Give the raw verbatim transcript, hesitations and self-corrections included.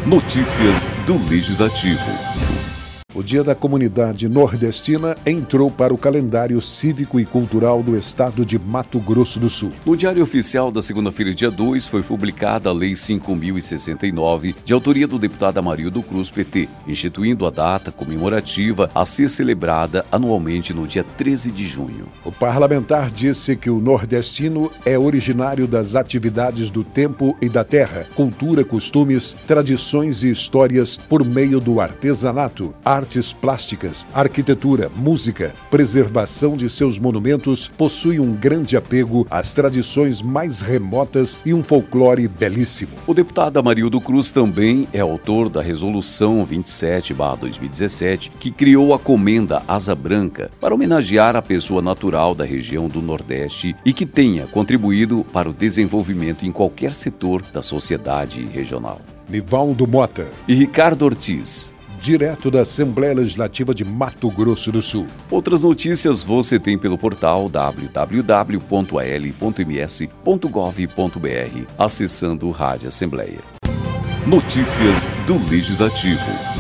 Notícias do Legislativo. O Dia da Comunidade Nordestina entrou para o calendário cívico e cultural do estado de Mato Grosso do Sul. No Diário Oficial da segunda-feira, dia dois, foi publicada a Lei cinco mil e sessenta e nove, de autoria do deputado Amarildo Cruz, P T, instituindo a data comemorativa a ser celebrada anualmente no dia treze de junho. O parlamentar disse que o nordestino é originário das atividades do tempo e da terra, cultura, costumes, tradições e histórias por meio do artesanato, arte artes plásticas, arquitetura, música, preservação de seus monumentos, possui um grande apego às tradições mais remotas e um folclore belíssimo. O deputado Amarildo Cruz também é autor da Resolução vinte e sete barra dois mil e dezessete, que criou a Comenda Asa Branca para homenagear a pessoa natural da região do Nordeste e que tenha contribuído para o desenvolvimento em qualquer setor da sociedade regional. Nivaldo Mota e Ricardo Ortiz, direto da Assembleia Legislativa de Mato Grosso do Sul. Outras notícias você tem pelo portal w w w ponto a l ponto m s ponto gov ponto b r, acessando Rádio Assembleia. Notícias do Legislativo.